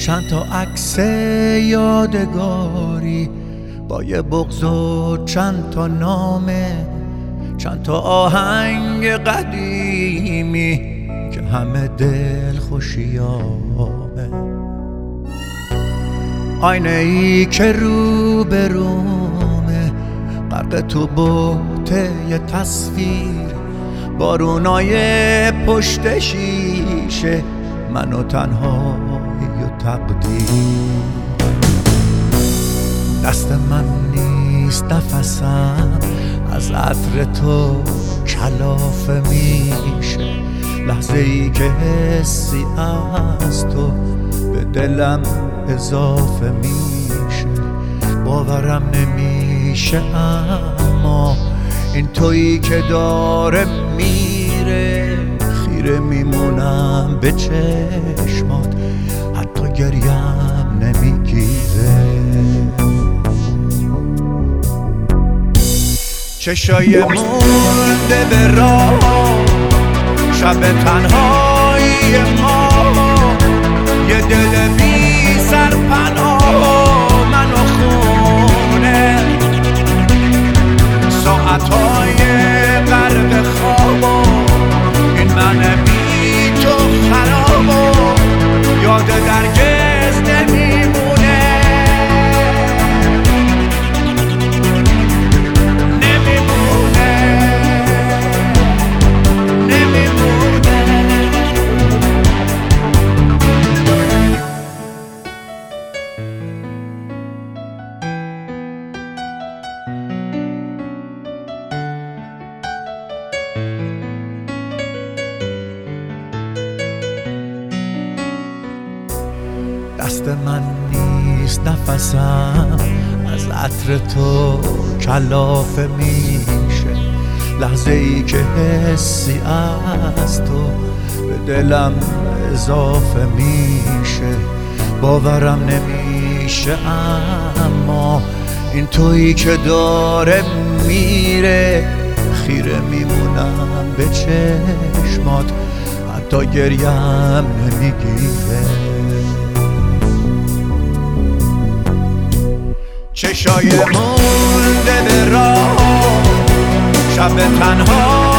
چند تا عکس یادگاری با یه بغض و چند تا نامه، چند تا آهنگ قدیمی که همه دل خوشیامه. آینه ای که رو به رومه، غرق تو بوته یه تصویر، بارونای پشت شیشه، من و تنهایی و تقدیر. دست من نیست نفسم، از عطر تو کلافه میشه، لحظه ای که حسی از تو به دلم اضافه میشه. باورم نمیشه اما این تویی که داره میره، خیره میمونم به چشمات، حتی گریم نمیگیره. چشای مونده به راه، شب تنهایی ما، یه دل بی سرپناه، من و خونه، ساعتهای غرق خواب، این من بی تو خراب، یاد درگز نمیمونه. دست من نیست نفسم، از عطر تو کلافه میشه، لحظه ای که حسی از تو به دلم اضافه میشه. باورم نمیشه اما این تویی که داره میره، خیره میمونم به چشمات، حتی گریم نمیگیره. چشای مونده به راه، شب تنها